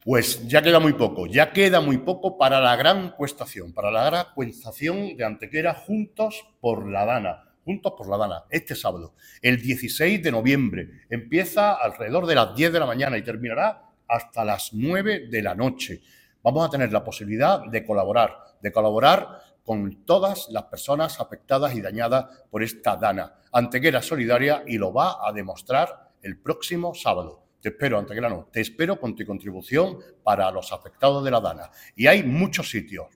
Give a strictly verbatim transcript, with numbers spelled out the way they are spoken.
Pues ya queda muy poco, ya queda muy poco para la gran cuestación, para la gran cuestación de Antequera Juntos por la Dana. Juntos por la Dana, este sábado, el dieciséis de noviembre. Empieza alrededor de las diez de la mañana y terminará hasta las nueve de la noche. Vamos a tener la posibilidad de colaborar, de colaborar con todas las personas afectadas y dañadas por esta Dana. Antequera Solidaria, y lo va a demostrar el próximo sábado. Te espero, Antequerano, te espero con tu contribución para los afectados de la Dana. Y hay muchos sitios.